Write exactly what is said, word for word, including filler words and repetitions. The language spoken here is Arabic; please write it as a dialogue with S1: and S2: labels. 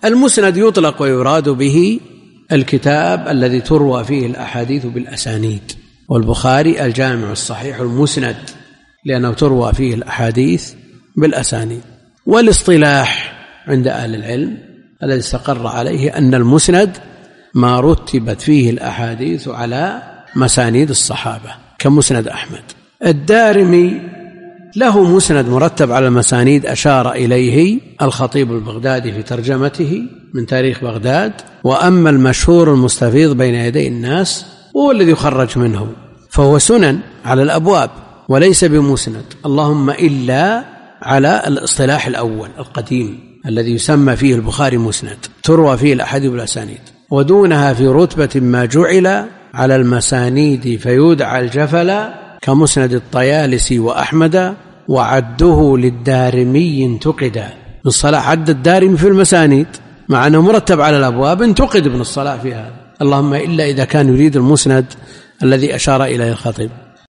S1: المسند يطلق ويراد به الكتاب الذي تروى فيه الأحاديث بالأسانيد، والبخاري الجامع الصحيح المسند لأنه تروى فيه الأحاديث بالأسانيد. والاصطلاح عند أهل العلم الذي استقر عليه أن المسند ما رتبت فيه الأحاديث على مسانيد الصحابة كمسند أحمد. الدارمي له مسند مرتب على المسانيد أشار إليه الخطيب البغدادي في ترجمته من تاريخ بغداد. وأما المشهور المستفيض بين يدي الناس هو الذي يخرج منه، فهو سنن على الأبواب وليس بمسند، اللهم إلا على الاصطلاح الأول القديم الذي يسمى فيه البخاري مسند، تروى فيه الأحاديث بالأسانيد. ودونها في رتبة ما جعل على المسانيد فيدعى الجفل كمسند الطيالسي وأحمد، وعده للدارمي انتقدا. ابن الصلاح عد الدارمي في المسانيد مع أنه مرتب على الأبواب، انتقد ابن الصلاح في هذا، اللهم إلا إذا كان يريد المسند الذي أشار إليه الخطيب.